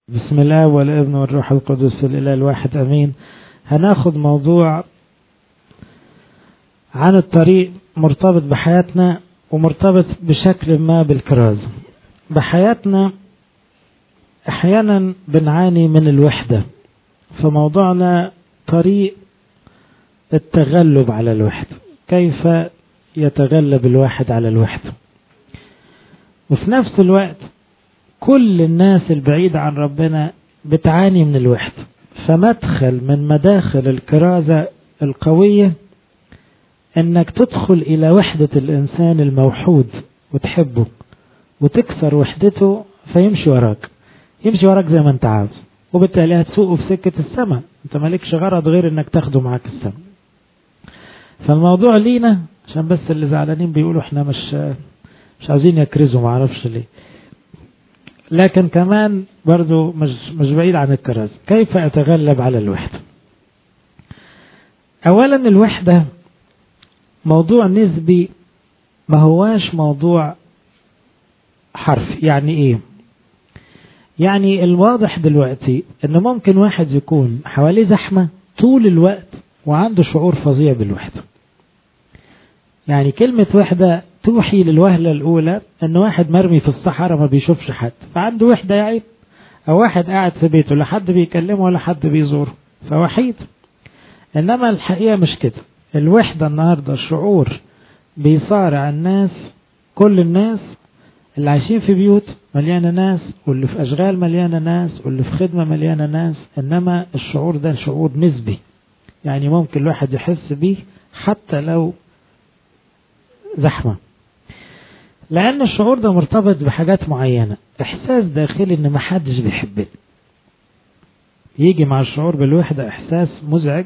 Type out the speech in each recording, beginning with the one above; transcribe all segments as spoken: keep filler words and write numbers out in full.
بسم الله والابن والروح القدس الإله الواحد أمين. هناخد موضوع عن الطريق مرتبط بحياتنا ومرتبط بشكل ما بالكرازة. بحياتنا أحيانا بنعاني من الوحدة، فموضوعنا طريق التغلب على الوحدة، كيف يتغلب الواحد على الوحدة. وفي نفس الوقت كل الناس البعيدة عن ربنا بتعاني من الوحدة، فمدخل من مداخل الكرازة القوية انك تدخل الى وحدة الانسان الموحود وتحبه وتكسر وحدته فيمشي وراك، يمشي وراك زي ما انت عاوز، وبالتالي هتسوقه في سكة السماء. انت مالكش غرض غير انك تاخده معاك السماء. فالموضوع لينا عشان بس اللي زعلانين بيقولوا احنا مش مش عاوزين يكرزوا، معرفش ليه، لكن كمان برضو مش, مش بعيد عن الكرازة. كيف أتغلب على الوحدة؟ أولا الوحدة موضوع نسبي، ما هواش موضوع حرفي. يعني إيه؟ يعني الواضح دلوقتي إن ممكن واحد يكون حواليه زحمة طول الوقت وعنده شعور فظيع بالوحدة. يعني كلمة وحدة توحي للوهلة الأولى أن واحد مرمي في الصحراء ما بيشوفش حد فعنده وحدة يعيب، أو واحد قاعد في بيته لا حد بيكلمه ولا حد بيزوره فوحيد. إنما الحقيقة مش كده. الوحدة النهاردة شعور بيصارع الناس، كل الناس اللي عايشين في بيوت مليانة ناس، واللي في أشغال مليانة ناس، واللي في خدمة مليانة ناس. إنما الشعور ده شعور نسبي، يعني ممكن الواحد يحس بيه حتى لو زحمة، لأن الشعور ده مرتبط بحاجات معينة. إحساس داخلي إن محدش بيحبني، يجي مع الشعور بالوحدة إحساس مزعج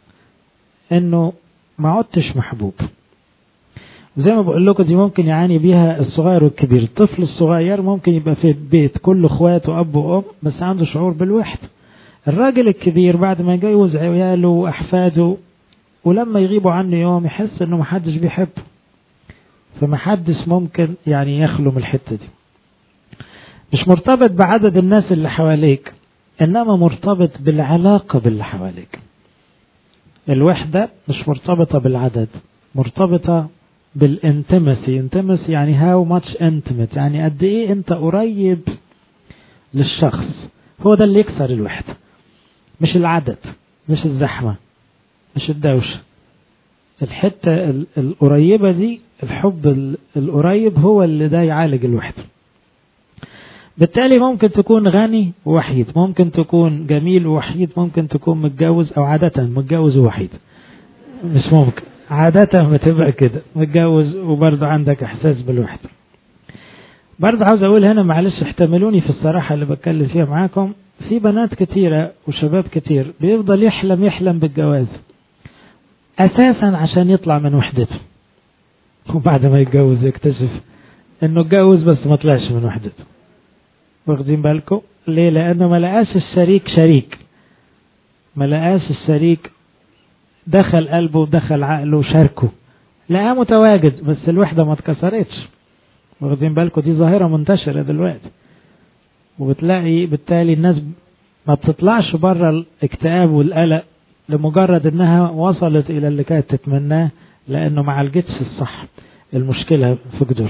إنه ما عدتش محبوب. وزي ما بقول لكم دي ممكن يعاني بيها الصغير والكبير. الطفل الصغير ممكن يبقى في بيت كل اخواته أب وأم بس عنده شعور بالوحدة. الراجل الكبير بعد ما يجوز عياله وأحفاده ولما يغيبوا عنه يوم يحس إنه محدش بيحبه، فمحدش ممكن يعني يخلو من الحتة دي. مش مرتبط بعدد الناس اللي حواليك، إنما مرتبط بالعلاقة باللي حواليك. الوحدة مش مرتبطة بالعدد، مرتبطة بالانتمسي. انتمسي يعني how much intimate، يعني قد ايه انت قريب للشخص. هو ده اللي يكسر الوحدة، مش العدد، مش الزحمة، مش الدوشة. الحتة القريبة دي، الحب القريب هو اللي ده يعالج الوحدة. بالتالي ممكن تكون غني ووحيد، ممكن تكون جميل ووحيد، ممكن تكون متجوز، او عادة متجوز ووحيد. مش ممكن، عادة بتبقى كده متجوز وبرضه عندك احساس بالوحدة. برضه عاوز اقول هنا معلش احتملوني في الصراحة اللي بتكلم فيها معاكم. في بنات كتيرة وشباب كتير بيفضل يحلم يحلم بالجواز اساسا عشان يطلع من وحدته، وبعد ما يتجوز يكتشف انه اتجوز بس ما طلعش من وحدته. واخدين بالكم ليه؟ لانه ما لقاش الشريك شريك، ما لقاش الشريك دخل قلبه ودخل عقله وشاركه، لقاه متواجد بس الوحدة ما اتكسرتش. واخدين بالكم دي ظاهرة منتشرة دلوقتي، وبتلاقي بالتالي الناس ما بتطلعش بره الاكتئاب والقلق لمجرد انها وصلت الى اللي كانت تتمناه، لانه ما عالجتش الصح المشكلة في جذور.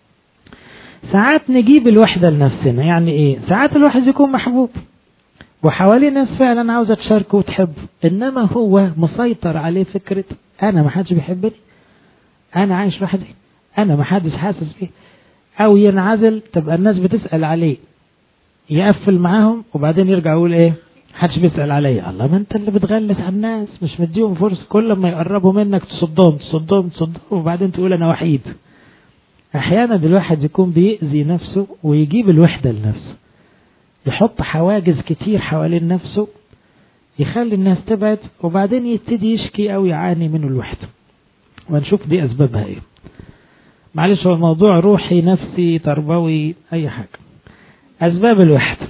ساعات نجيب الوحدة لنفسنا. يعني ايه؟ ساعات الواحد يكون محبوب وحواليه ناس فعلا عاوزة تشاركه وتحبه، انما هو مسيطر عليه فكرة انا ما حدش بيحبني، انا عايش لوحدي، انا ما حدش حاسس بيه. او ينعزل تبقى الناس بتسأل عليه، يقفل معاهم وبعدين يرجع يقول ايه؟ حدش بيسأل عليا. الله، ما انت اللي بتغلس على الناس، مش مديهم فرصة. كل ما يقربوا منك تصدهم تصدهم تصدهم وبعدين تقول انا وحيد. احيانا الواحد يكون بيأذي نفسه ويجيب الوحدة لنفسه، يحط حواجز كتير حوالين نفسه يخلي الناس تبعد، وبعدين يبتدي يشكي او يعاني من الوحدة. ونشوف دي اسبابها ايه. معلش هو الموضوع روحي نفسي تربوي اي حاجة. اسباب الوحدة.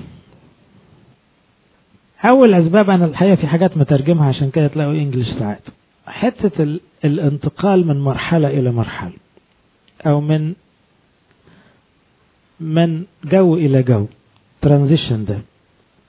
اول اسباب انا الحقيقة في حاجات مترجمها عشان كده تلاقوا انجليش ساعات. حتة الانتقال من مرحلة الى مرحلة، او من من جو الى جو، ترانزيشن ده.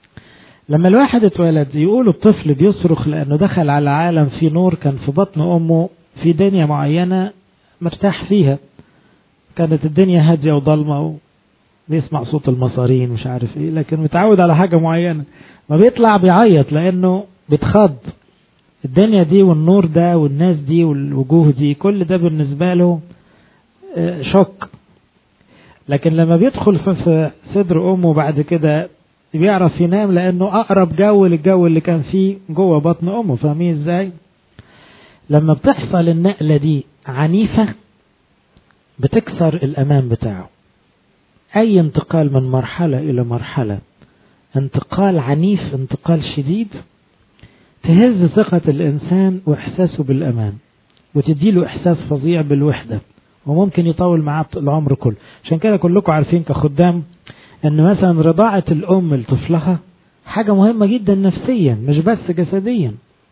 لما الواحد اتولد يقولوا الطفل بيصرخ لأنه دخل على عالم فيه نور، كان في بطن أمه في دنيا معينة مرتاح فيها، كانت الدنيا هادية وضلمة وبيسمع صوت المصارين مش عارف ايه، لكن متعود على حاجة معينة، ما بيطلع بيعيط لأنه بيتخض. الدنيا دي والنور ده والناس دي والوجوه دي كل ده بالنسبة له شوك. لكن لما بيدخل في صدر أمه بعد كده بيعرف ينام، لأنه أقرب جو للجو اللي كان فيه جوه بطن أمه. فاهمين ازاي؟ لما بتحصل النقلة دي عنيفة بتكسر الأمان بتاعه. أي انتقال من مرحلة إلى مرحلة، انتقال عنيف، انتقال شديد، تهز ثقة الإنسان وإحساسه بالأمان، وتديله إحساس فظيع بالوحدة، وممكن يطول معاه العمر كله. عشان كده كلكم عارفين كخدام أن مثلا رضاعة الأم لطفلها حاجة مهمة جدا نفسيا مش بس جسديا،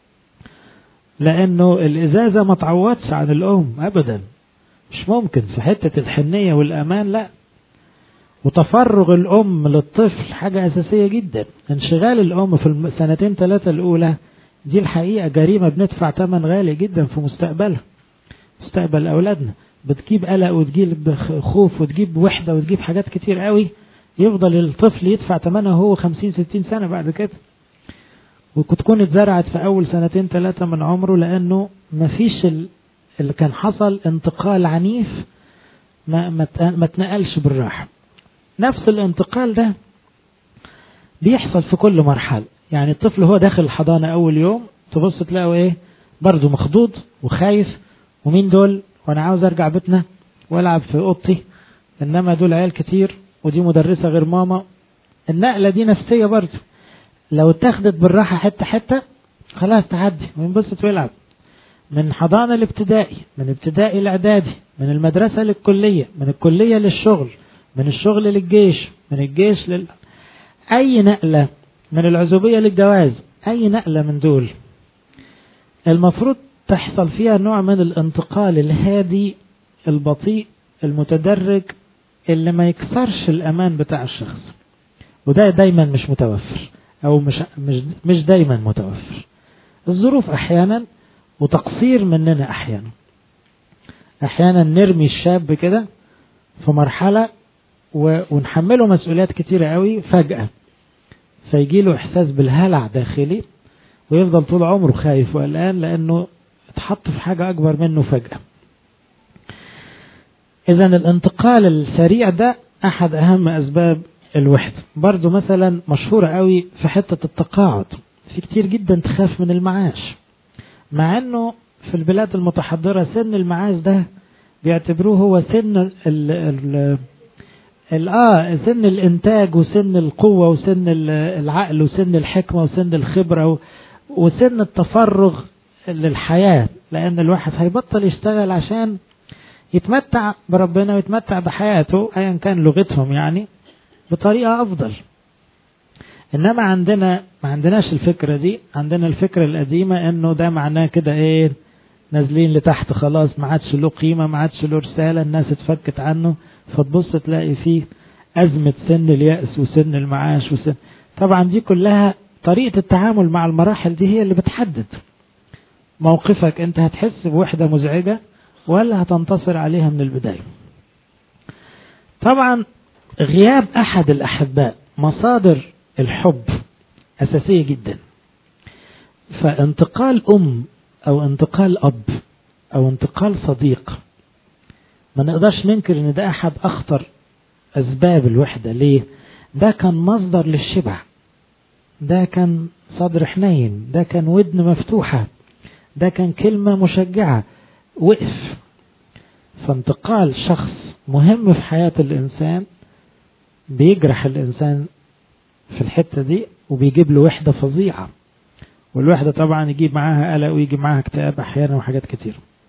لأنه الإزازة ما تعوضش عن الأم أبدا، مش ممكن في حتة الحنية والأمان لا. وتفرغ الأم للطفل حاجة أساسية جدا. انشغال الأم في السنتين ثلاثة الأولى دي الحقيقة جريمة بندفع ثمن غالي جدا في مستقبلها، مستقبل أولادنا. بتجيب قلق وتجيب خوف وتجيب وحدة وتجيب حاجات كتير قوي، يفضل الطفل يدفع ثمنها هو خمسين ستين سنة بعد كده، وتكون اتزرعت في أول سنتين ثلاثة من عمره، لأنه مفيش اللي كان حصل انتقال عنيف ما ما تنقلش بالراحة. نفس الانتقال ده بيحصل في كل مرحلة. يعني الطفل هو داخل الحضانة أول يوم تبص تلاقوا إيه برضو مخضوض وخايف، ومين دول وأنا عاوز أرجع بيتنا وألعب في أوضتي، إنما دول عيال كتير ودي مدرسة غير ماما. النقلة دي نفسية برضو، لو اتخذت بالراحة حتة حتة خلاص تعدي وينبسط ويلعب. من حضانة لابتدائي، من ابتدائي لإعدادي، من المدرسة للكلية، من الكلية للشغل، من الشغل للجيش، من الجيش لل... أي نقلة، من العزوبية للجواز، أي نقلة من دول المفروض تحصل فيها نوع من الانتقال الهادي البطيء المتدرج اللي ما يكسرش الأمان بتاع الشخص. وده دايما مش متوفر، أو مش, مش, مش دايما متوفر. الظروف أحيانا وتقصير مننا أحيانا. أحيانا نرمي الشاب كده في مرحلة ونحمله مسؤوليات كتيرة قوي فجأة، فيجي له إحساس بالهلع داخلي ويفضل طول عمره خايف وقلقان لأنه اتحط في حاجة أكبر منه فجأة. إذن الانتقال السريع ده أحد أهم أسباب الوحدة. برضو مثلا مشهورة قوي في حتة التقاعد، في كتير جدا تخاف من المعاش، مع أنه في البلاد المتحضرة سن المعاش ده بيعتبروه هو سن ال ال ال آه سن الإنتاج وسن القوة وسن العقل وسن الحكمة وسن الخبرة وسن التفرغ للحياة، لأن الواحد هيبطل يشتغل عشان يتمتع بربنا ويتمتع بحياته أيا كان لغتهم يعني بطريقة أفضل. إنما عندنا ما عندناش الفكرة دي، عندنا الفكرة القديمة إنه ده معناه كده إيه، نازلين لتحت خلاص، ما عادش له قيمة، ما عادش له رسالة، الناس اتفكت عنه، فتبص تلاقي فيه أزمة سن اليأس وسن المعاش وسن. طبعا دي كلها طريقة التعامل مع المراحل دي هي اللي بتحدد موقفك. أنت هتحس بوحدة مزعجة ولا هتنتصر عليها من البداية. طبعا غياب أحد الأحباء مصادر الحب أساسية جدا. فانتقال أم أو انتقال أب أو انتقال صديق ما نقدرش ننكر ان ده أحد أخطر أسباب الوحدة. ليه؟ ده كان مصدر للشبع، ده كان صدر حنين، ده كان ودن مفتوحة، ده كان كلمة مشجعة وقف. فانتقال شخص مهم في حياة الإنسان بيجرح الإنسان في الحتة دي وبيجيب له وحدة فظيعة، والوحدة طبعا يجيب معاها قلق ويجيب معاها اكتئاب أحيانا وحاجات كتير.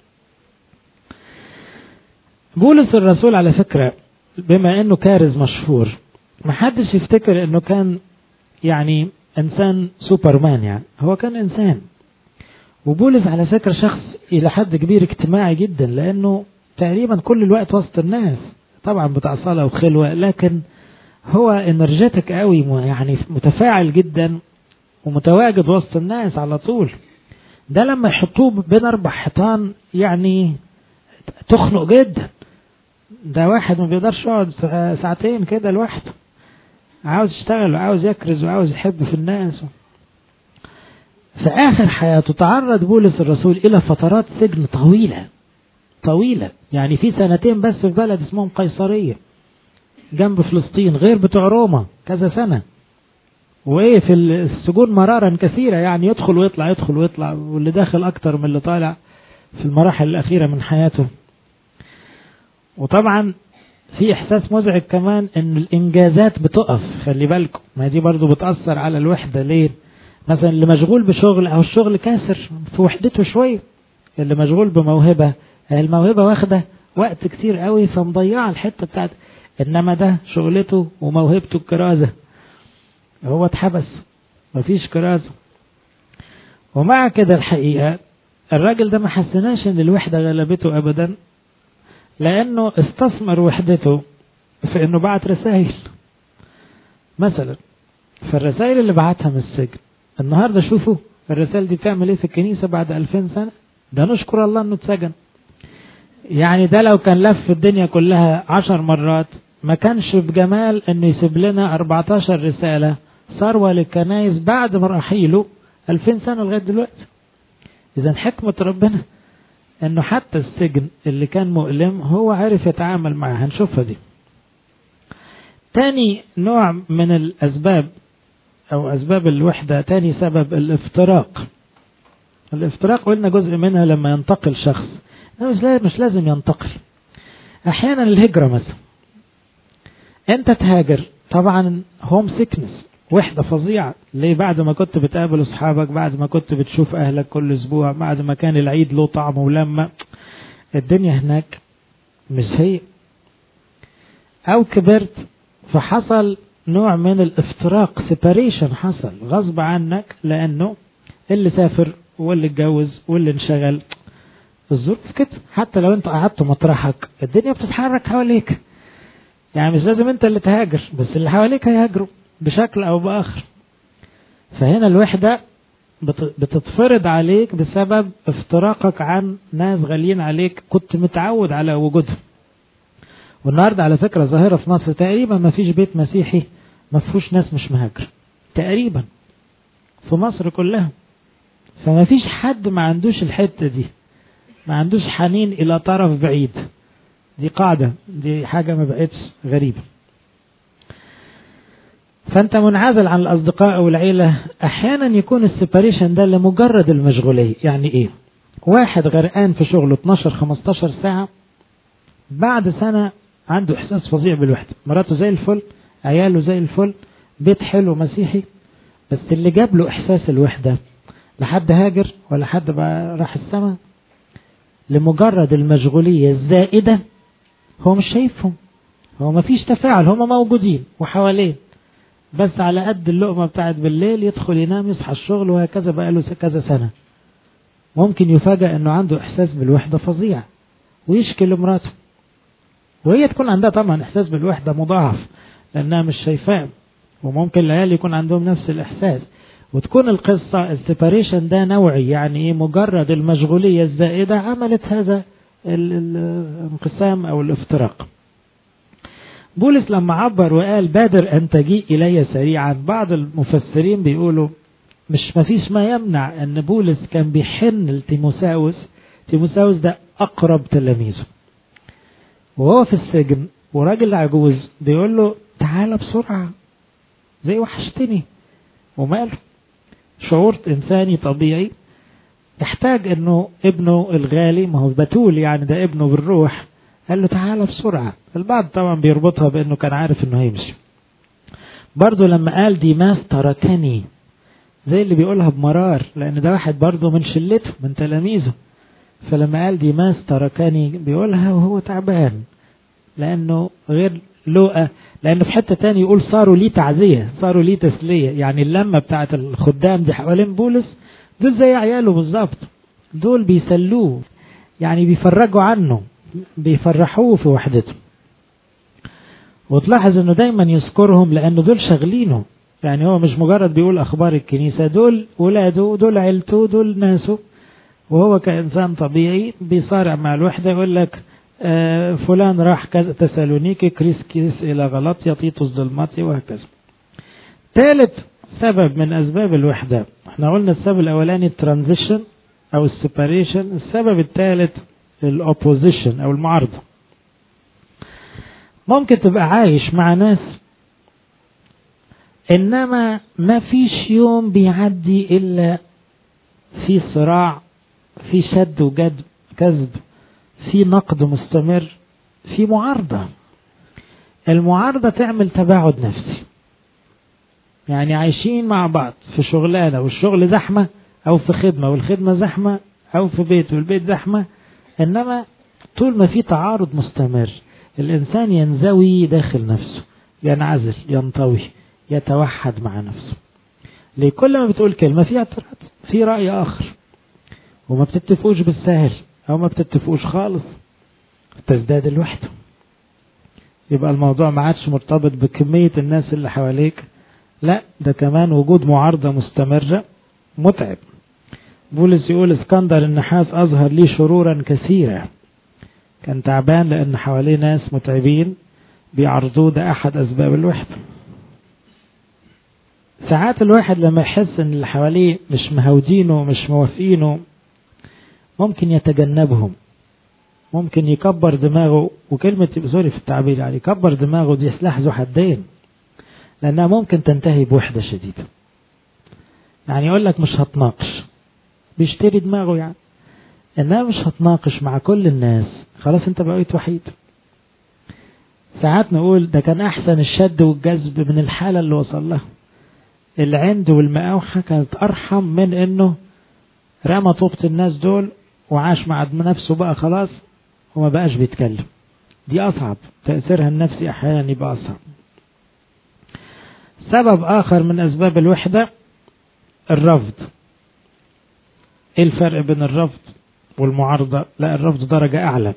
بولس الرسول على فكرة بما انه كارز مشهور محدش يفتكر انه كان يعني انسان سوبرمان، يعني هو كان انسان. وبولس على فكرة شخص الى حد كبير اجتماعي جدا، لانه تقريبا كل الوقت وسط الناس، طبعا بتاع صلاة وخلوة، لكن هو انرجيتك قوي، يعني متفاعل جدا ومتواجد وسط الناس على طول. ده لما يحطوه بين أربع حيطان يعني تخنق جدا. ده واحد ما بيقدرش يقعد ساعتين كده لوحده، عاوز يشتغل وعاوز يكرز وعاوز يحب في الناس. في آخر حياته تعرض بولس الرسول إلى فترات سجن طويلة طويلة، يعني في سنتين بس في بلد اسمهم قيصرية جنب فلسطين، غير بتوع روما كذا سنة. وإيه في السجون مرارا كثيرة، يعني يدخل ويطلع يدخل ويطلع، واللي داخل أكتر من اللي طالع في المراحل الأخيرة من حياته. وطبعا في إحساس مزعج كمان إن الإنجازات بتقف، خلي بالكم، ما دي برضو بتأثر على الوحدة. ليه؟ مثلا اللي مشغول بشغل أو الشغل كاسر في وحدته شوية، اللي مشغول بموهبة الموهبة واخدة وقت كتير قوي فمضيعة الحتة بتاعت، إنما ده شغلته وموهبته الكرازة، هو اتحبس مفيش كرازة. ومع كده الحقيقة الراجل ده ما حسناش إن الوحدة غلبته أبدا، لأنه استثمر وحدته في إنه بعت رسائل مثلا. فالرسائل اللي بعتها من السجن النهاردة شوفوا الرسائل دي بتعمل ايه في الكنيسة بعد ألفين سنة. ده نشكر الله انه اتسجن. يعني ده لو كان لف الدنيا كلها عشر مرات ما كانش بجمال انه يسيب لنا أربعتاشر رسالة ثروة للكنايس بعد ما رحيله ألفين سنة لغاية دلوقتي. إذا حكمة ربنا انه حتى السجن اللي كان مؤلم هو عارف يتعامل معه. هنشوفها دي. تاني نوع من الأسباب أو أسباب الوحدة، تاني سبب الافتراق. الافتراق قلنا جزء منها لما ينتقل شخص، مش لازم ينتقل. أحيانا الهجرة مثلا، أنت تهاجر طبعا هوم سيكنس، وحدة فظيعة. ليه؟ بعد ما كنت بتقابل أصحابك، بعد ما كنت بتشوف أهلك كل أسبوع، بعد ما كان العيد له طعم ولما، الدنيا هناك مش هي. أو كبرت فحصل نوع من الافتراق، سيباريشن حصل غصب عنك، لأنه اللي سافر واللي اتجوز واللي انشغل، الظروف كده. حتى لو انت قعدت مطرحك الدنيا بتتحرك حواليك، يعني مش لازم انت اللي تهاجر، بس اللي حواليك هيهاجروا بشكل او بآخر. فهنا الوحدة بتتفرض عليك بسبب افتراقك عن ناس غاليين عليك كنت متعود على وجودهم. والنهاردة على فكرة ظاهرة في مصر، تقريبا ما فيش بيت مسيحي ما فيهوش ناس مش مهاجر، تقريبا في مصر كلها. فما فيش حد ما عندوش الحتة دي، ما عندوش حنين إلى طرف بعيد. دي قاعدة، دي حاجة ما بقتش غريبة. فأنت منعزل عن الأصدقاء والعيلة. أحيانا يكون السيباريشن ده لمجرد المشغولية. يعني إيه؟ واحد غرقان في شغله اتناشر خمستاشر ساعة، بعد سنة عنده إحساس فظيع بالوحدة، مراته زي الفل، عياله زي الفل، بيت حلو مسيحي، بس اللي جاب له إحساس الوحدة لحد هاجر ولا حد بقى راح السماء، لمجرد المشغولية الزائدة هو مش شايفهم، هو ما فيش تفاعل، هم موجودين وحواليه بس على قد اللقمة بتاعت بالليل، يدخل ينام يصحى الشغل، وهكذا بقى له كذا سنة. ممكن يفاجأ انه عنده احساس بالوحدة فظيع ويشكي لمراته، وهي تكون عندها طبعا احساس بالوحدة مضاعف لانها مش شايفاه، وممكن العيال يكون عندهم نفس الاحساس. وتكون القصة السيباريشن ده نوعي، يعني ايه؟ مجرد المشغولية الزائدة عملت هذا الانقسام او الافتراق. بولس لما عبر وقال بادر أن تجيء إلي سريعا، بعض المفسرين بيقولوا مش مفيش ما يمنع أن بولس كان بيحن لتيموساوس. تيموساوس ده أقرب تلاميذه، وهو في السجن وراجل عجوز بيقول له تعال بسرعة زي وحشتني. وماله؟ شعور إنساني طبيعي يحتاج أنه ابنه الغالي، ما هو بتول يعني ده ابنه بالروح، قال له تعالى بسرعة. البعض طبعا بيربطها بأنه كان عارف أنه هيمشي. برضو لما قال ديماس تركني، زي اللي بيقولها بمرار، لأن ده واحد برضو من شلته من تلاميذه. فلما قال ديماس تركني بيقولها وهو تعبان، لأنه غير لوقا، لأنه في حتة تاني يقول صاروا لي تعزية، صاروا لي تسلية. يعني اللمة بتاعت الخدام دي حوالين بولس دول زي عياله بالظبط، دول بيسلوه، يعني بيفرجوا عنه، بيفرحوه في وحدته. وتلاحظ انه دايما يذكرهم لانه دول شغلينه، يعني هو مش مجرد بيقول أخبار الكنيسة، دول ولاده، دول عيلته، دول ناسه، وهو كإنسان طبيعي بيصارع مع الوحدة. يقول لك آه فلان راح تسالونيكي، كريس كريس إلى غلطية، تيتوس دلماطي، وهكذا. ثالث سبب من أسباب الوحدة، احنا قلنا السبب الأولاني الترانزيشن أو السيباريشن، السبب الثالث الأوبوزيشن أو المعارضة. ممكن تبقى عايش مع ناس إنما ما فيش يوم بيعدي إلا في صراع، في شد وجذب كذب، في نقد مستمر، في معارضة. المعارضة تعمل تباعد نفسي. يعني عايشين مع بعض في شغلانة والشغل زحمة، أو في خدمة والخدمة زحمة، أو في بيت والبيت زحمة، إنما طول ما في تعارض مستمر الإنسان ينزوي داخل نفسه، ينعزل، ينطوي، يتوحد مع نفسه. ليه؟ كل ما بتقول كلمة في اعتراض، في رأي آخر، وما بتتفقوش بالسهل أو ما بتتفقوش خالص، تزداد الوحدة. يبقى الموضوع ما عادش مرتبط بكمية الناس اللي حواليك، لا ده كمان وجود معارضة مستمرة متعب. بولس يقول اسكندر النحاس أظهر لي شرورا كثيرة، كان تعبان لأن حواليه ناس متعبين بيعرضوه، ده أحد أسباب الوحدة. ساعات الواحد لما يحس ان اللي حواليه مش مهودينه مش موافقينه ممكن يتجنبهم، ممكن يكبر دماغه، وكلمة سوري في التعبير يعني يكبر دماغه دي سلاح ذو حدين، لأنها ممكن تنتهي بوحدة شديدة. يعني يقول لك مش هتناقش، بيشتري دماغه يعني، إنها مش هتناقش مع كل الناس، خلاص انت بقيت وحيد. ساعات نقول ده كان أحسن الشد والجذب من الحالة اللي وصل لها. العند والمقاوحة كانت أرحم من إنه رمى طوبة الناس دول وعاش مع نفسه بقى خلاص وما بقاش بيتكلم. دي أصعب، تأثيرها النفسي أحيانا يبقى أصعب. سبب آخر من أسباب الوحدة الرفض. إيه الفرق بين الرفض والمعارضة؟ لا، الرفض درجة أعلى.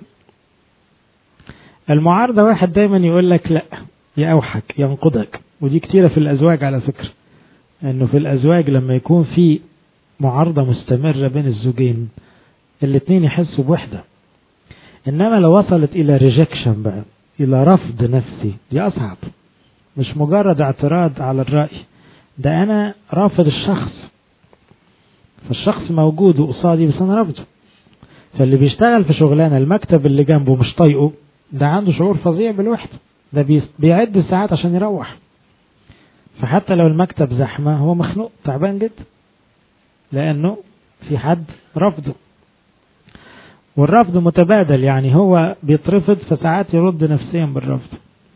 المعارضة واحد دايما يقول لك لا، يأوحك، ينقضك، ودي كتيرة في الأزواج على فكرة، إنه في الأزواج لما يكون في معارضة مستمرة بين الزوجين الاثنين يحسوا بوحدة. إنما لو وصلت إلى ريجكشن بقى، إلى رفض نفسي، دي أصعب. مش مجرد اعتراض على الرأي، ده أنا رافض الشخص، فالشخص موجود وقصادي بس أنا رافضه. فاللي بيشتغل في شغلانة المكتب اللي جنبه مش طايقه، ده عنده شعور فظيع بالوحدة، ده بيعد ساعات عشان يروح. فحتى لو المكتب زحمة هو مخنوق تعبان جدا، لأنه في حد رفضه. والرفض متبادل، يعني هو بيترفض فساعات يرد نفسيا بالرفض.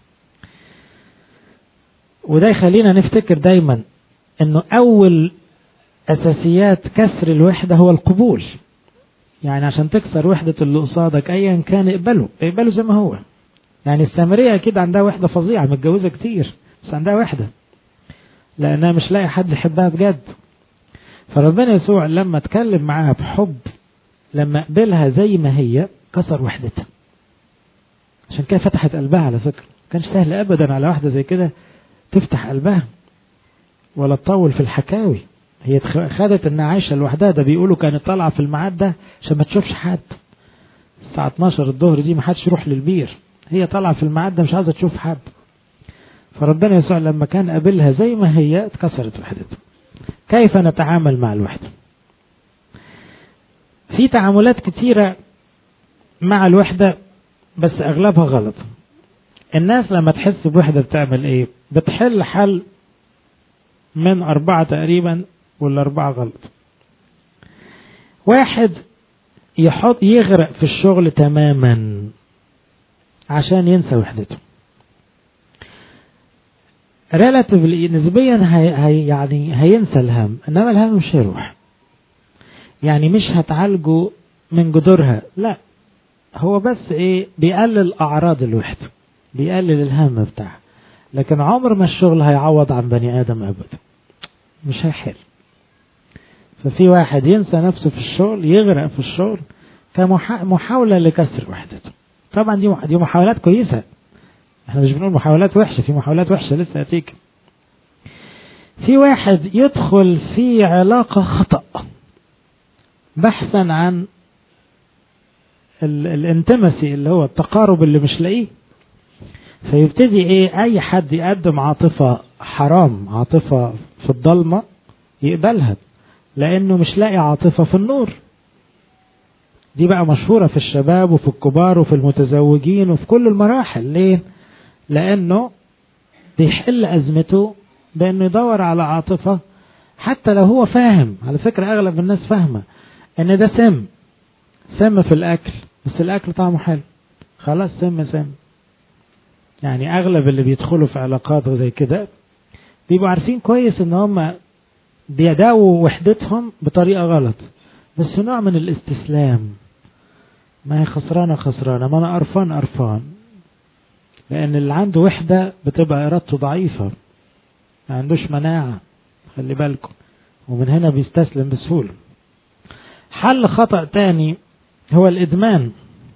وده يخلينا نفتكر دايما انه اول اساسيات كسر الوحدة هو القبول. يعني عشان تكسر وحدة اللي قصادك ايا كان اقبله، اقبله زي ما هو. يعني السامرية كده عندها وحدة فظيعة، متجوزة كتير بس عندها وحدة لانها مش لاقي حد يحبها بجد. فربنا يسوع لما اتكلم معاها بحب، لما قبلها زي ما هي، كسر وحدتها. عشان كده فتحت قلبها. على فكرة كانش سهل ابدا على واحدة زي كده تفتح قلبها ولا تطول في الحكاوي. هي خدت انها عايشة لوحدها، ده بيقولوا كانت طالعة في الميعاد ده عشان ما تشوفش حد. الساعة اتناشر الظهر دي ما حدش يروح للبير، هي طالعة في الميعاد ده مش عايزة تشوف حد. فربنا يسوع لما كان قابلها زي ما هي اتكسرت وحدتها. كيف نتعامل مع الوحدة؟ في تعاملات كتيرة مع الوحدة بس اغلبها غلط. الناس لما تحس بوحدة بتعمل ايه؟ بتحل حل من أربعة تقريبا، والأربعة غلط. واحد يحط يغرق في الشغل تماما عشان ينسى وحدته. ريلاتيفلي نسبيا هي هي يعني هينسى الهم، انما الهم مش هيروح. يعني مش هتعالجه من جذورها، لا، هو بس ايه، بيقلل اعراض الوحدة، بيقلل الهم بتاعها. لكن عمر ما الشغل هيعوض عن بني ادم ابدا، مش هيحل. ففي واحد ينسى نفسه في الشغل، يغرق في الشغل كمحاولة لكسر وحدته. طبعا دي دي محاولات كويسة، احنا مش بنقول محاولات وحشة، في محاولات وحشة لسه هتيجي. في واحد يدخل في علاقة خطأ بحثا عن الانتمسي اللي هو التقارب اللي مش لاقيه، فيبتدي ايه اي حد يقدم عاطفة حرام، عاطفة في الضلمة يقبلها لانه مش لاقي عاطفة في النور. دي بقى مشهورة في الشباب وفي الكبار وفي المتزوجين وفي كل المراحل. ليه؟ لانه بيحل ازمته بانه يدور على عاطفة حتى لو هو فاهم. على فكرة اغلب الناس فاهمة ان ده سم سم في الاكل، بس الاكل طعمه حلو، خلاص سم سم. يعني اغلب اللي بيدخلوا في علاقات زي كده بيبقوا عارفين كويس ان هم بيداووا وحدتهم بطريقة غلط، بس نوع من الاستسلام. ما هي خسرانة خسرانة، ما انا قرفان قرفان، لان اللي عنده وحدة بتبقى ارادته ضعيفة، ما عندوش مناعة، خلي بالكم، ومن هنا بيستسلم بسهولة. حل خطأ تاني هو الادمان.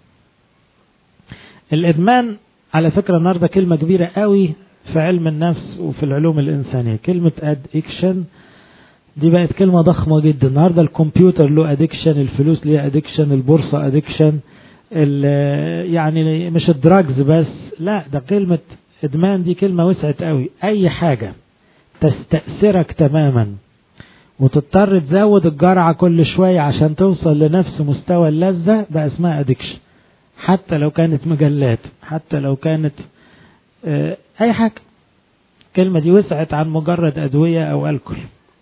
الادمان على فكرة النهاردة كلمة كبيرة قوي في علم النفس وفي العلوم الإنسانية. كلمة addiction دي بقت كلمة ضخمة جدا. النهاردة الكمبيوتر له addiction، الفلوس ليه addiction، البورصة addiction، يعني مش الدراجز بس، لا ده كلمة إدمان دي كلمة وسعت قوي. أي حاجة تستأثرك تماما وتضطر تزود الجرعة كل شوية عشان توصل لنفس مستوى اللذة بقى اسمها addiction. حتى لو كانت مجلات، حتى لو كانت اه أي حاجة. الكلمة دي وسعت عن مجرد أدوية أو ألكول.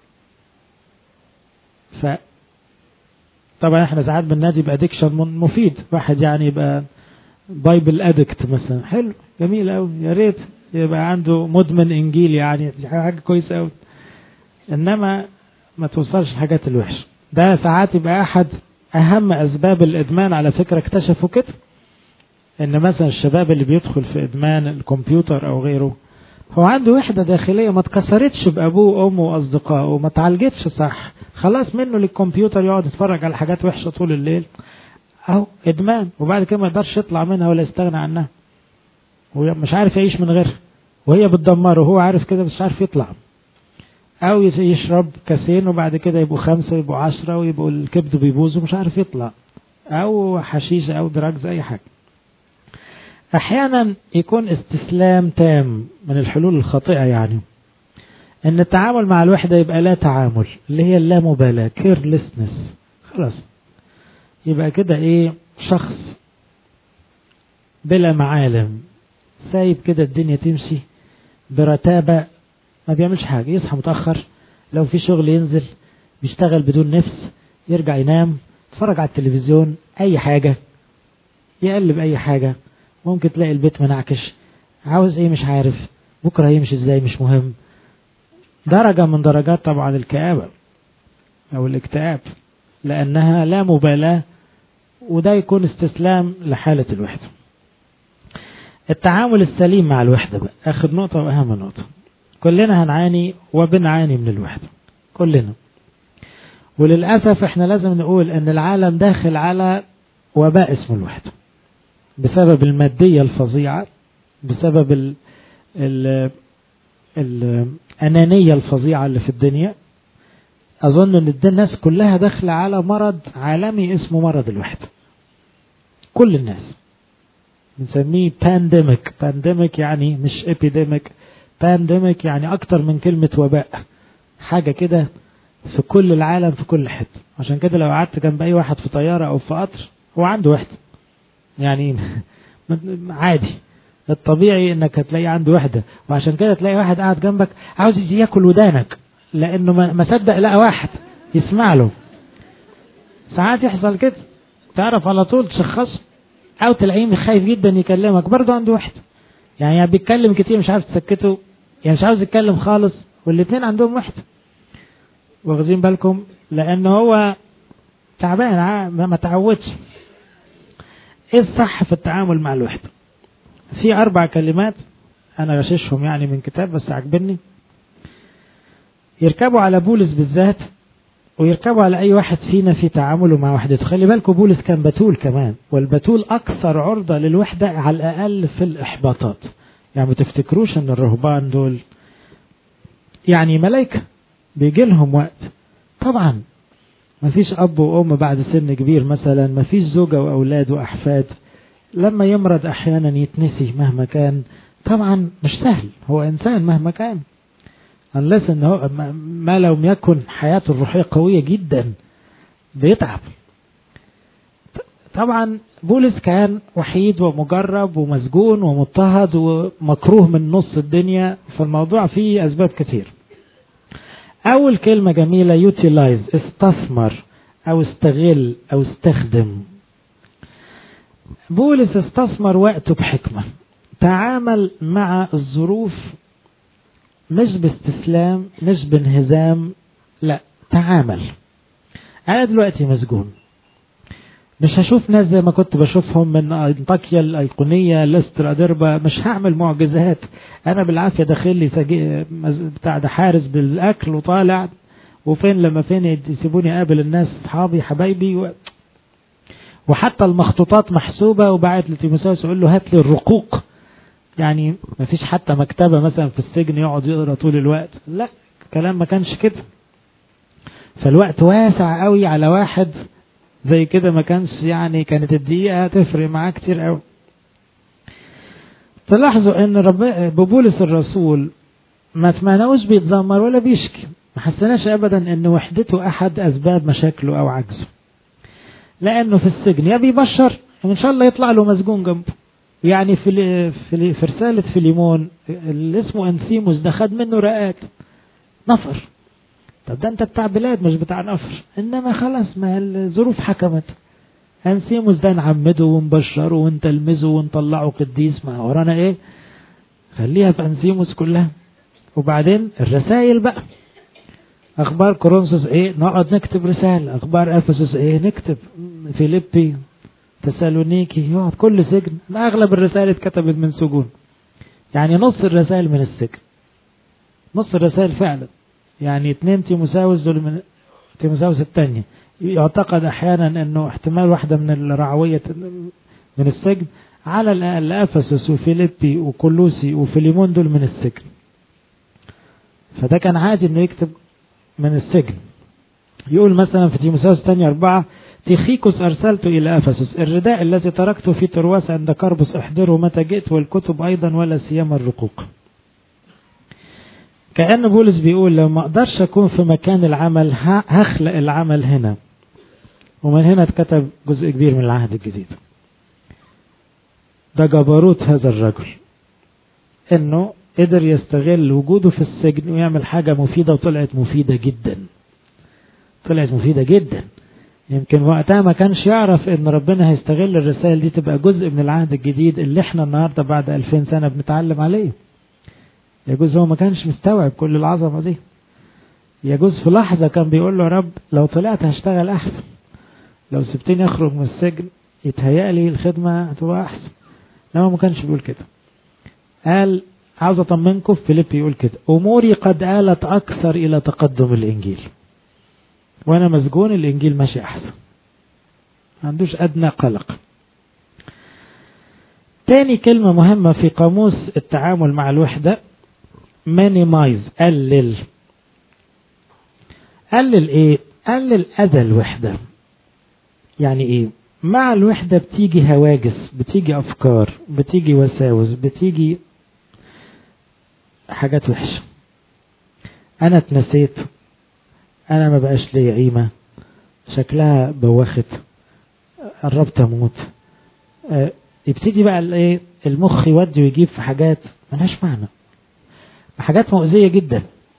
ف طبعا احنا ساعات بننادي بأديكشن مفيد، واحد يعني يبقى بايبل أدكت مثلا، حلو جميل أوي، يا ريت يبقى عنده مدمن إنجيل، يعني دي حاجة كويسة أوي، إنما ما توصلش الحاجات الوحشة. ده ساعات يبقى أحد أهم أسباب الإدمان. على فكرة اكتشفوا كده إن مثلا الشباب اللي بيدخل في إدمان الكمبيوتر أو غيره هو عنده وحدة داخلية ما اتكسرتش بأبوه وأمه وأصدقائه وما تعالجتش صح، خلاص منه للكمبيوتر يقعد يتفرج على حاجات وحشة طول الليل، أهو إدمان، وبعد كده ما يقدرش يطلع منها ولا يستغنى عنها، ومش عارف يعيش من غيرها، وهي بتدمره وهو عارف كده بس مش عارف يطلع. أو يشرب كاسين وبعد كده يبقوا خمسة يبقوا عشرة ويبقوا الكبد بيبوظ ومش عارف يطلع، أو حشيشة أو دراجز أي حاجة. أحيانا يكون استسلام تام من الحلول الخاطئة، يعني ان التعامل مع الوحدة يبقى لا تعامل، اللي هي اللامبالاة، كيرلسنس، خلاص يبقى كده ايه، شخص بلا معالم، سايب كده الدنيا تمشي برتابة، ما بيعملش حاجة، يصحى متأخر، لو في شغل ينزل، بيشتغل بدون نفس، يرجع ينام، يتفرج على التلفزيون، اي حاجة، يقلب اي حاجة، ممكن تلاقي البيت منعكش، عاوز ايه مش عارف، بكرة يمشي ازاي مش مهم. درجة من درجات طبعا الكآبة او الاكتئاب، لانها لا مبالاة، وده يكون استسلام لحالة الوحدة. التعامل السليم مع الوحدة بقى اخر نقطة واهم نقطة. كلنا هنعاني وبنعاني من الوحدة كلنا، وللأسف احنا لازم نقول ان العالم داخل على وباء اسمه الوحدة، بسبب المادية الفظيعة، بسبب ال ال الأنانية الفظيعة اللي في الدنيا. أظن أن الناس كلها داخلة على مرض عالمي اسمه مرض الوحدة، كل الناس بنسميه بانديميك. بانديميك يعني مش ابيديميك، بانديميك يعني أكتر من كلمة وباء، حاجة كده في كل العالم في كل حتة. عشان كده لو قعدت جنب أي واحد في طيارة أو في قطر هو عنده وحدة، يعني عادي، الطبيعي انك هتلاقي عنده وحدة. وعشان كده تلاقي واحد قاعد جنبك عاوز يجي ياكل ودانك، لانه ما صدق لقى واحد يسمع له. ساعات يحصل كده، تعرف على طول تشخصه. او تلاقيه خايف جدا يكلمك، برضه عنده وحدة، يعني بيتكلم كتير مش عارف تسكته، يعني مش عاوز يتكلم خالص، والاثنين عندهم وحدة. واخدين بالكم؟ لانه هو تعبان، ما تعودش. ايه الصح في التعامل مع الوحدة؟ في أربع كلمات أنا غششهم يعني من كتاب بس عجبني، يركبوا على بولس بالذات، ويركبوا على أي واحد فينا في تعامله مع وحدته. خلي بالكم بولس كان بتول كمان، والبتول أكثر عرضة للوحدة على الأقل في الإحباطات. يعني ما تفتكروش أن الرهبان دول يعني ملائكة بيجي لهم وقت. طبعا ما فيش أب وأم بعد سن كبير مثلا، ما فيش زوجة وأولاد وأحفاد، لما يمرض أحيانا يتنسي مهما كان. طبعا مش سهل، هو إنسان مهما كان، unless إن هو ما لو يكن حياته الروحية قوية جدا بيتعب. طبعا بولس كان وحيد ومجرب ومسجون ومضطهد ومكروه من نص الدنيا، فالموضوع فيه أسباب كتير. أول كلمة جميلة utilize، استثمر أو استغل أو استخدم. بولس استثمر وقته بحكمة، تعامل مع الظروف مش باستسلام مش بانهزام، لا تعامل. أنا دلوقتي مسجون، مش هشوف ناس زي ما كنت بشوفهم من انطاكيا الأيقونية لستر أدربا، مش هعمل معجزات. أنا بالعافية داخل لي بتاع ده حارس بالأكل وطالع، وفين لما فين يسيبوني قابل الناس أصحابي حبايبي و... وحتى المخطوطات محسوبة. وبعت لتيموثاوس يقول له هات لي الرقوق، يعني ما فيش حتى مكتبة مثلا في السجن يقعد يقرأ طول الوقت، لا كلام ما كانش كده. فالوقت واسع قوي على واحد زي كده، ما كانش يعني كانت الدقيقة تفرق معاه كتير قوي. تلاحظوا ان رب بولس الرسول ما سمعناهوش بيتذمر ولا بيشكي، ما حسناش ابدا ان وحدته احد اسباب مشاكله او عجزه، لانه في السجن يا بيبشر ان شاء الله يطلع له مسجون جنبه. يعني في في في رسالة فيليمون اللي اسمه انسيموس ده خد منه رقات نفر. طب ده انت بتاع بلاد مش بتاع نفر، انما خلاص ما الظروف حكمت. انسيموس ده نعمده ونبشره ونتلمذه ونطلعه قديس، ما ورانا ايه، خليها في انسيموس كلها. وبعدين الرسائل بقى، اخبار كورنثوس ايه نقعد نكتب رسالة، اخبار افسس ايه نكتب، فيليبي تسالونيكي، يقعد كل سجن. ما اغلب الرسائل اتكتبت من سجون، يعني نص الرسائل من السجن، نص الرسائل فعلا. يعني اتنين تيموثاوس دول من تيموثاوس الثانية، يعتقد احيانا انه احتمال واحدة من الرعوية من السجن، على الاقل افسس وفيليبي وكولوسي وفيليمون دول من السجن. فده كان عادي انه يكتب من السجن. يقول مثلا في تيموثاوس الثانية أربعة: تيخيكوس أرسلت إلى أفسس، الرداء الذي تركته في ترواس عند كربس احضره متى جئت، والكتب أيضا ولا سيما الرقوق. كأن بولس بيقول لو ما أقدرش أكون في مكان العمل هخلق العمل هنا. ومن هنا اتكتب جزء كبير من العهد الجديد. ده جبروت هذا الرجل، إنه قدر يستغل وجوده في السجن ويعمل حاجة مفيدة، وطلعت مفيدة جدا، طلعت مفيدة جدا. يمكن وقتها ما كانش يعرف ان ربنا هيستغل الرسائل دي تبقى جزء من العهد الجديد اللي احنا النهاردة بعد ألفين سنة بنتعلم عليه. يجوز هو ما كانش مستوعب كل العظمة دي، يجوز في لحظة كان بيقول له يا رب لو طلعت هشتغل احسن، لو سبتني اخرج من السجن يتهيألي الخدمة هتبقى احسن. لما ما كانش بيقول كده، قال عاوز اطمنكم، في فيليبي يقول كده: اموري قد آلت اكثر الى تقدم الانجيل، وانا مسجون الانجيل ماشي احسن، ما عندوش ادنى قلق. تاني كلمة مهمة في قاموس التعامل مع الوحدة minimize، قلل. قلل ايه؟ قلل اذى الوحدة. يعني ايه؟ مع الوحدة بتيجي هواجس، بتيجي افكار، بتيجي وساوس، بتيجي حاجات وحشة. انا اتنسيت، انا ما بقاش لي قيمة، شكلها بوخت، قربت اموت. اه يبتدي بقى الايه المخ يودي ويجيب في حاجات ملهاش معنى، حاجات مؤذية جدا.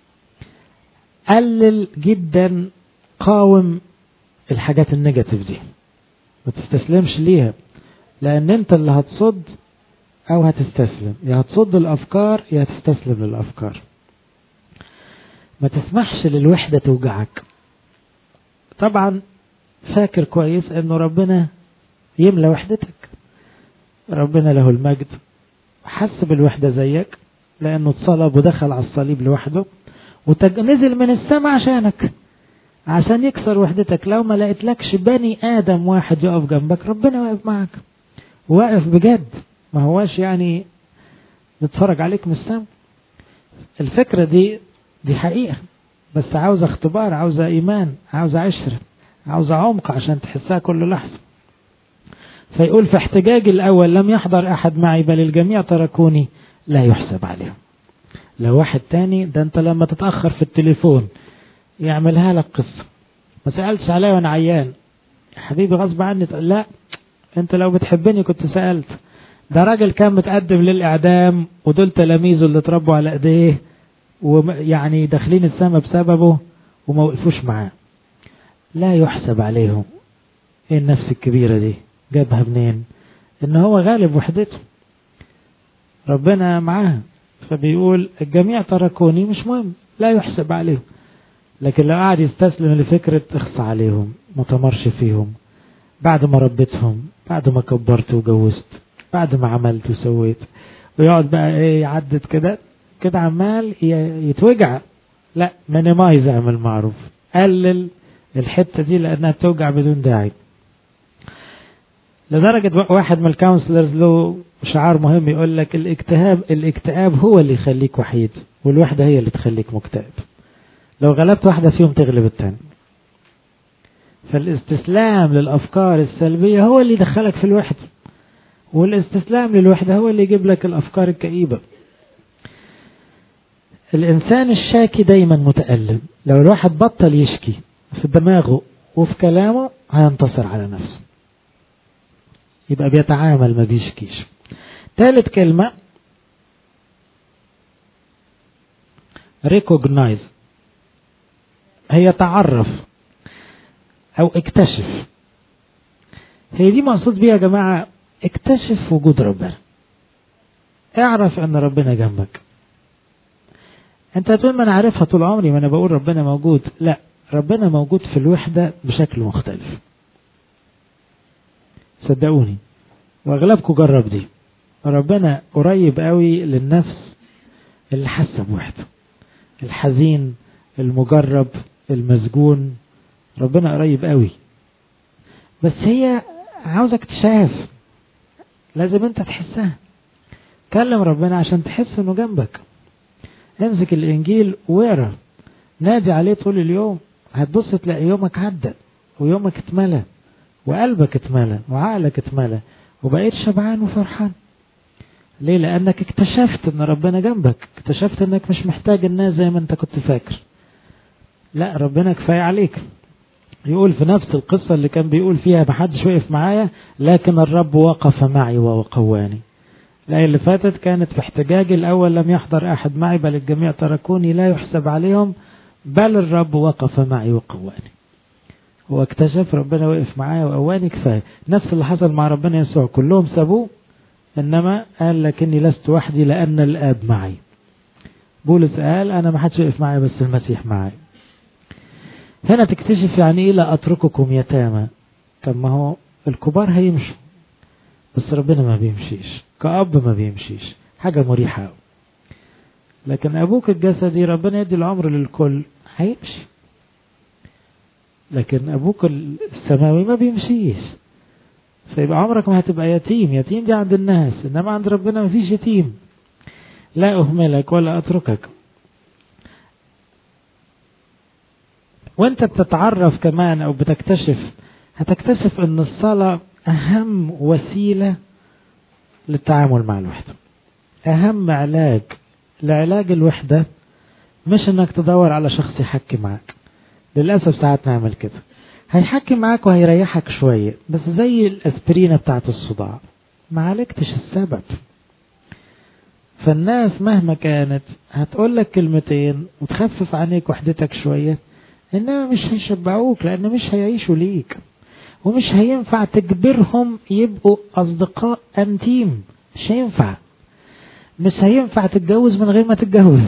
قلل جدا، قاوم الحاجات النيجاتيف دي، ما تستسلمش ليها، لان انت اللي هتصد او هتستسلم، يا هتصد الافكار يا هتستسلم للافكار. ما تسمحش للوحدة توجعك. طبعا فاكر كويس انه ربنا يملى وحدتك، ربنا له المجد حس بالوحدة زيك، لانه اتصلب ودخل على الصليب لوحده ونزل من السماء عشانك، عشان يكسر وحدتك. لو ما لقيتلكش بني ادم واحد يقف جنبك، ربنا واقف معك، واقف بجد، ما هواش يعني نتفرج عليك من السماء. الفكرة دي دي حقيقة، بس عاوزة اختبار، عاوزة إيمان، عاوزة عشرة، عاوزة عمق عشان تحسها كل لحظة. فيقول في احتجاج الأول لم يحضر أحد معي بل الجميع تركوني لا يحسب عليهم. لو واحد تاني ده انت لما تتأخر في التليفون يعملها لك قصة، ما سألتش عليا وانا عيان يا حبيبي غصب عني، لا انت لو بتحبني كنت سألت. ده راجل كان متقدم للإعدام ودول تلاميذه اللي اتربوا على ايديه ويعني داخلين السماء بسببه وما وقفوش معاه. لا يحسب عليهم. ايه النفس الكبيرة دي جابها منين؟ ان هو غالب وحدته، ربنا معاه. فبيقول الجميع تركوني، مش مهم لا يحسب عليهم. لكن لو قاعد يستسلم لفكرة اخص عليهم ما تمرش فيهم، بعد ما ربيتهم، بعد ما كبرت وجوزت، بعد ما عملت وسويت، ويقعد بقى ايه يعدد كده كده عمال يتوجع. لا مينيمايز، اعمل معروف، قلل الحتة دي لانها بتوجع بدون داعي. لدرجة واحد من الكونسلرز له شعار مهم يقول لك الاكتئاب الاكتئاب هو اللي يخليك وحيد، والوحدة هي اللي تخليك مكتئب. لو غلبت واحدة فيهم تغلب التاني. فالاستسلام للأفكار السلبية هو اللي يدخلك في الوحدة، والاستسلام للوحدة هو اللي يجيب لك الأفكار الكئيبة. الإنسان الشاكي دايما متألم. لو الواحد بطل يشكي في دماغه وفي كلامه هينتصر على نفسه، يبقى بيتعامل ما بيشكيش. ثالث كلمة recognize، هي تعرف او اكتشف. هي دي مقصود بيها يا جماعة، اكتشف وجود ربنا، اعرف ان ربنا جنبك. انت تقول ما انا عارفها طول عمري، ما انا بقول ربنا موجود. لا، ربنا موجود في الوحدة بشكل مختلف، صدقوني واغلبكم جرب دي. ربنا قريب قوي للنفس اللي حاسه بوحده، الحزين، المجرب، المسجون، ربنا قريب قوي. بس هي عاوزة اكتشاف، لازم انت تحسها. كلم ربنا عشان تحس انه جنبك. امسك الانجيل واقرا، نادي عليه طول اليوم، هتبص تلاقي يومك عدى ويومك اتملى وقلبك اتملى وعقلك اتملى وبقيت شبعان وفرحان. ليه؟ لانك اكتشفت ان ربنا جنبك، اكتشفت انك مش محتاج الناس زي ما انت كنت فاكر. لا، ربنا كفاية عليك. يقول في نفس القصة اللي كان بيقول فيها محدش وقف معايا لكن الرب وقف معي وقواني. الآية اللي فاتت كانت في احتجاج الأول لم يحضر أحد معي بل الجميع تركوني لا يحسب عليهم بل الرب وقف معي وقواني. هو اكتشف ربنا وقف معايا وقواني، كفاية. نفس اللي حصل مع ربنا يسوع، كلهم سابوه إنما قال لكني لست وحدي لأن الآب معي. بولس قال أنا ما حدش وقف معايا بس المسيح معي. هنا تكتشف يعني إيه لا أترككم يتامى. طب ما هو الكبار هيمشوا بس ربنا ما بيمشيش، كأب ما بيمشيش، حاجة مريحة أوي. لكن أبوك الجسدي ربنا يدي العمر للكل هيمشي، لكن أبوك السماوي ما بيمشيش، فيبقى عمرك ما هتبقى يتيم. يتيم دي عند الناس، إنما عند ربنا ما فيش يتيم. لا أهملك ولا أتركك. وانت بتتعرف كمان او بتكتشف، هتكتشف ان الصلاة اهم وسيلة للتعامل مع الوحدة، اهم علاج لعلاج الوحدة. مش انك تدور على شخص يحكي معك، للأسف ساعات نعمل كده، هيحكي معك وهيريحك شوية بس زي الاسبرينة بتاعت الصداع، ما عالجتش السبب. فالناس مهما كانت هتقولك كلمتين وتخفف عنيك وحدتك شوية، إنما مش هيشبعوك لأن مش هيعيشوا ليك، ومش هينفع تجبرهم يبقوا أصدقاء أنتيم. مش هينفع. مش هينفع تتجوز من غير ما تتجوز.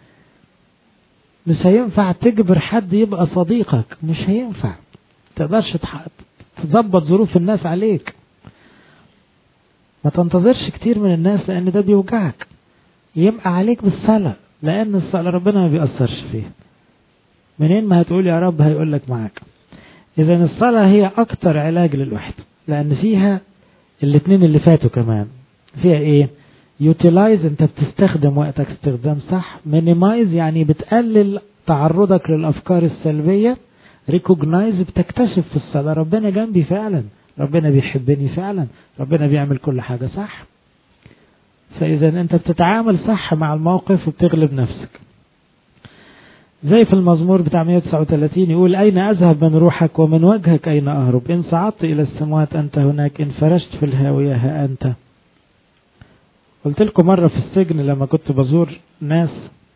مش هينفع تجبر حد يبقى صديقك. مش هينفع. تقدرش تضبط ظروف الناس عليك. ما تنتظرش كتير من الناس لأن ده بيوجعك. يبقى عليك بالصلاة، لأن الصلاة ربنا ما بيأثرش فيها. منين ما هتقول يا رب هيقول لك معاك. إذن الصلاة هي أكتر علاج للوحدة، لأن فيها الاثنين اللي فاتوا كمان. فيها إيه؟ يوتيلايز انت بتستخدم وقتك استخدام صح. مينيمايز يعني بتقلل تعرضك للأفكار السلبية. ريكوجنايز بتكتشف في الصلاة ربنا جنبي فعلا، ربنا بيحبني فعلا، ربنا بيعمل كل حاجة صح. فإذا انت بتتعامل صح مع الموقف وبتغلب نفسك. زي في المزمور بتاع مئة وتسعة وثلاثين يقول أين أذهب من روحك ومن وجهك أين أهرب؟ إن صعدت إلى السماوات أنت هناك، إن فرشت في الهاوية ها أنت. قلت لكم مرة في السجن لما كنت بزور ناس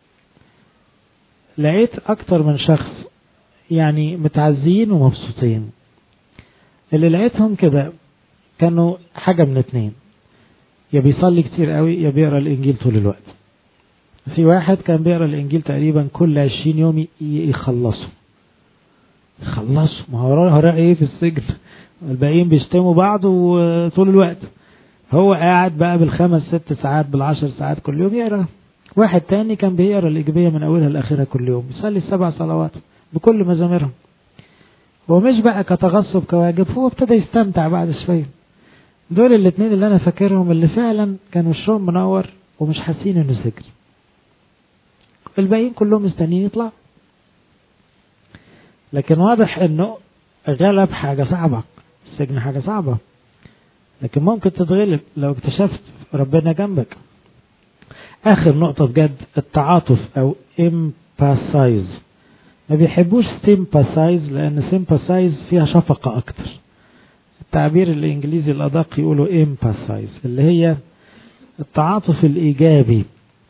لقيت أكتر من شخص يعني متعزين ومبسوطين. اللي لقيتهم كده كانوا حاجة من اتنين، يا بيصلي كتير قوي يا بيقرأ الإنجيل طول الوقت. في واحد كان بيقرأ الإنجيل تقريبا كل عشرين يوم يخلصوا يخلصوا ما هو وراء ايه في السجن، الباقيين بيشتموا بعض وطول الوقت، هو قاعد بقى بالخمس ست ساعات بالعشر ساعات كل يوم يقرأ. واحد تاني كان بيقرأ الإيجابية من أولها لآخرها كل يوم، يصلي السبع صلوات بكل مزامرهم. هو مش بقى كتغصب كواجب، هو ابتدى يستمتع بعد شوية. دول الاثنين اللي أنا فاكرهم اللي فعلا كانوا وشهم منور ومش حاسين إنه سجن. الباقيين كلهم مستنيين يطلع. لكن واضح إنه غلب حاجة صعبة، السجن حاجة صعبة، لكن ممكن تتغلب لو اكتشفت ربنا جنبك. آخر نقطة بجد التعاطف أو empathize. ما بيحبوش sympathize لأن sympathize فيها شفقة أكتر. التعبير الإنجليزي الأدق يقولوا empathize اللي هي التعاطف الإيجابي.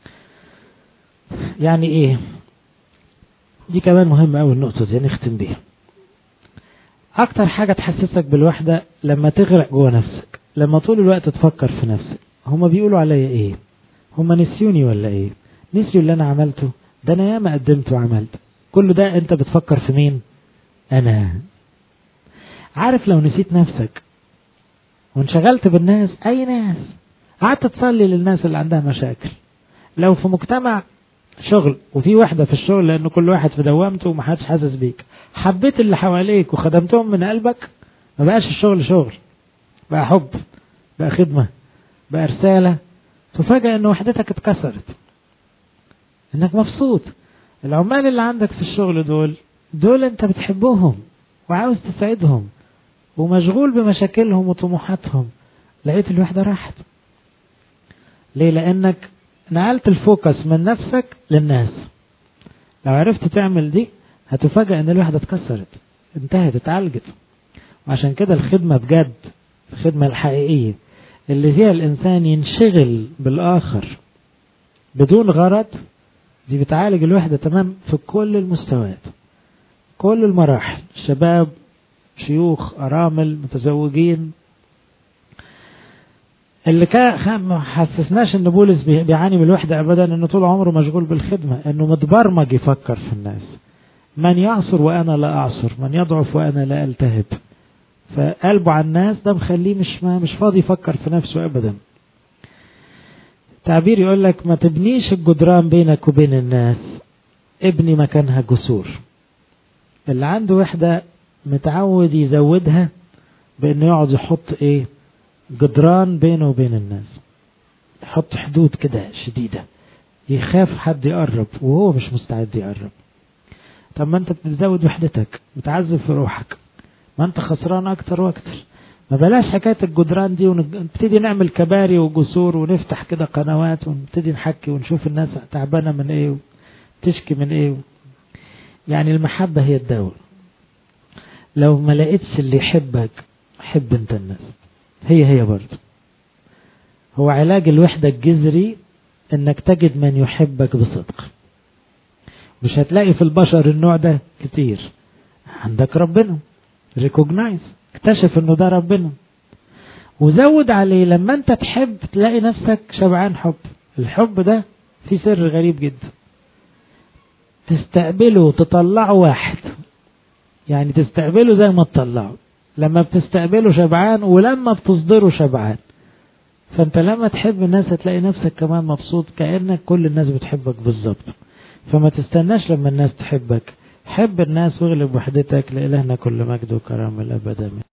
يعني إيه؟ دي كمان مهمة أوي النقطة دي نختم بيها. أكتر حاجة تحسسك بالوحدة لما تغرق جوه نفسك، لما طول الوقت تفكر في نفسك هما بيقولوا عليا إيه؟ هما نسيوني ولا إيه؟ نسيوا اللي أنا عملته؟ ده أنا ياما قدمت وعملت. كل ده أنت بتفكر في مين؟ أنا. عارف لو نسيت نفسك وانشغلت بالناس، أي ناس، قعدت تصلي للناس اللي عندها مشاكل، لو في مجتمع شغل وفي وحدة في الشغل لأنه كل واحد في دوامته ومحدش حاسس بيك، حبيت اللي حواليك وخدمتهم من قلبك، ما بقاش الشغل شغل، بقى حب، بقى خدمة، بقى رسالة. تفاجأ أن وحدتك اتكسرت، أنك مبسوط. العمال اللي عندك في الشغل دول دول أنت بتحبهم وعاوز تساعدهم ومشغول بمشاكلهم وطموحاتهم، لقيت الوحدة راحت. ليه؟ لأنك نقلت الفوكس من نفسك للناس. لو عرفت تعمل دي هتفاجأ أن الوحدة اتكسرت، انتهت، اتعالجت. وعشان كده الخدمة بجد، الخدمة الحقيقية اللي فيها الإنسان ينشغل بالآخر بدون غرض، دي بتعالج الوحدة تمام في كل المستويات، كل المراحل، شباب، شيوخ، أرامل، متزوجين. اللي كان ما حسسناش ان بولس بيعاني من الوحدة ابدا انه طول عمره مشغول بالخدمة، انه متبرمج يفكر في الناس. من يعصر وانا لا اعصر، من يضعف وانا لا التهب. فقلبه على الناس ده مخليه مش مش فاضي يفكر في نفسه ابدا. تعبير يقول لك ما تبنيش الجدران بينك وبين الناس، ابني مكانها جسور. اللي عنده وحدة متعود يزودها بانه يقعد يحط ايه؟ جدران بينه وبين الناس، يحط حدود كده شديدة، يخاف حد يقرب وهو مش مستعد يقرب. طب ما انت بتزود وحدتك، بتعذب في روحك، ما انت خسران اكتر واكتر. ما بلاش حكاية الجدران دي ونبتدي نعمل كباري وجسور ونفتح كده قنوات ونبتدي نحكي ونشوف الناس تعبانة من ايه وتشكي من ايه. يعني المحبة هي الدواء. لو ما لقيتش اللي يحبك، حب انت الناس. هي هي برضه هو علاج الوحدة الجذري انك تجد من يحبك بصدق. مش هتلاقي في البشر النوع ده كتير. عندك ربنا، ريكوجنايز، اكتشف انه ده ربنا وزود عليه. لما انت تحب تلاقي نفسك شبعان حب. الحب ده فيه سر غريب جدا، تستقبله وتطلعه واحد، يعني تستقبله زي ما تطلعه. لما بتستقبله شبعان ولما بتصدره شبعان. فانت لما تحب الناس هتلاقي نفسك كمان مبسوط، كأنك كل الناس بتحبك بالظبط. فما تستناش لما الناس تحبك، حب الناس واغلب وحدتك. لإلهنا كل مجد وكرم الأبد.